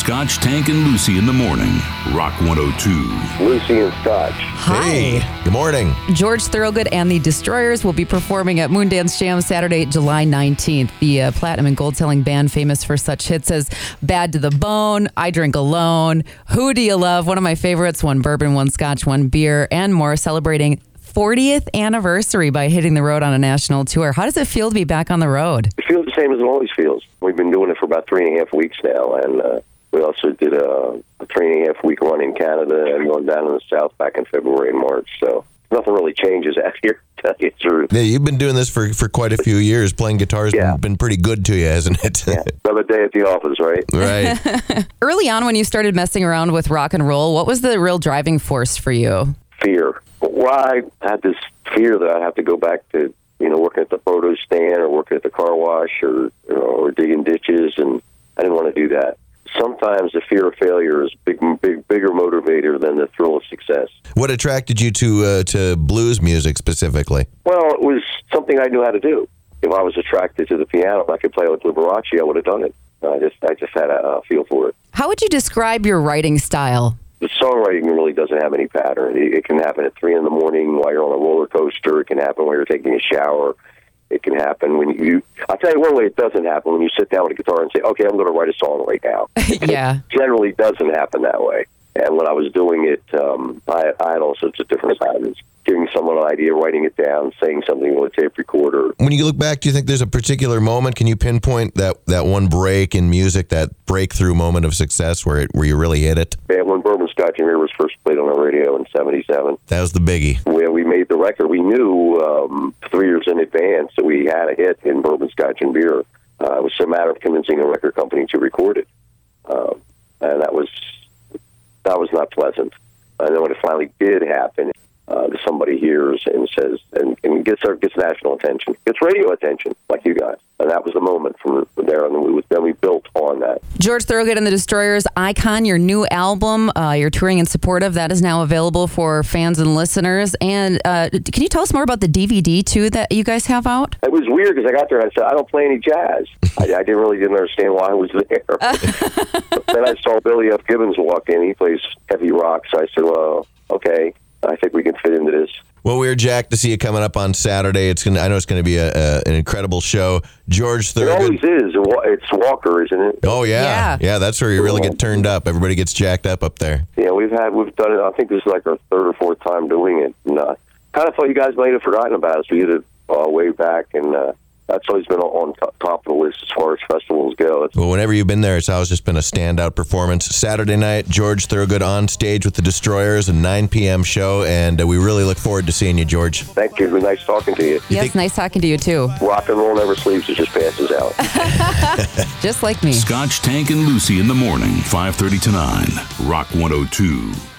Scotch, Tank, and Lucy in the morning. Rock 102. Lucy and Scotch. Hi. Hey, good morning. George Thorogood and the Destroyers will be performing at Moondance Jam Saturday, July 19th. The platinum and gold-selling band famous for such hits as Bad to the Bone, I Drink Alone, Who Do You Love, one of my favorites, one bourbon, one scotch, one beer, and more, celebrating 40th anniversary by hitting the road on a national tour. How does it feel to be back on the road? It feels the same as it always feels. We've been doing it for about 3.5 weeks now, and we also did a 3.5 week run in Canada and going down in the South back in February and March. So nothing really changes out here, to tell you the truth. Yeah, you've been doing this for quite a few years. Playing guitar's been pretty good to you, hasn't it? Yeah. Another day at the office, right? Right. Early on when you started messing around with rock and roll, what was the real driving force for you? Fear. Well, I had this fear that I'd have to go back to, working at the photo stand or working at the car wash or digging ditches, and I didn't want to do that. Sometimes the fear of failure is bigger motivator than the thrill of success. What attracted you to blues music specifically? Well, it was something I knew how to do. If I was attracted to the piano, if I could play with Liberace, I would have done it. I just had a feel for it. How would you describe your writing style? The songwriting really doesn't have any pattern. It can happen at 3 a.m. while you're on a roller coaster. It can happen while you're taking a shower. It can happen when I'll tell you one way it doesn't happen, when you sit down with a guitar and say, okay, I'm going to write a song right now. Yeah. It generally doesn't happen that way. And when I was doing it, I had all sorts of different patterns. Giving someone an idea, writing it down, saying something with a tape recorder. When you look back, do you think there's a particular moment? Can you pinpoint that one break in music, that breakthrough moment of success where you really hit it? Yeah, when Bourbon, Scotch, and Beer was first played on the radio in '77. That was the biggie. When we made the record, we knew 3 years in advance that we had a hit in Bourbon, Scotch, and Beer. It was a matter of convincing a record company to record it. And that was not pleasant. And then when it finally did happen, somebody hears and says, and gets national attention, gets radio attention, like you guys. And that was the moment from there, and then we built on that. George Thorogood and the Destroyers, Icon, your new album, you're touring in support of, that is now available for fans and listeners. And can you tell us more about the DVD, too, that you guys have out? It was weird because I got there and I said, I don't play any jazz. I didn't understand why I was there. But then I saw Billy F. Gibbons walk in. He plays heavy rock, so I said, well, okay, I think we can fit into this. Well, we're jacked to see you coming up on Saturday. I know it's going to be an incredible show. George Thorogood. It always is. It's Walker, isn't it? Oh yeah. That's where you really get turned up. Everybody gets jacked up there. Yeah, we've done it. I think this is like our third or fourth time doing it. And kind of thought you guys might have forgotten about us. We did it way back, and that's always been on top of the list as far as festivals go. Well, whenever you've been there, it's always just been a standout performance. Saturday night, George Thorogood on stage with the Destroyers, a 9 p.m. show, and we really look forward to seeing you, George. Thank you. It was nice talking to you. Yes, nice talking to you, too. Rock and roll never sleeps. It just passes out. Just like me. Scotch, Tank, and Lucy in the morning, 5:30 to 9. Rock 102.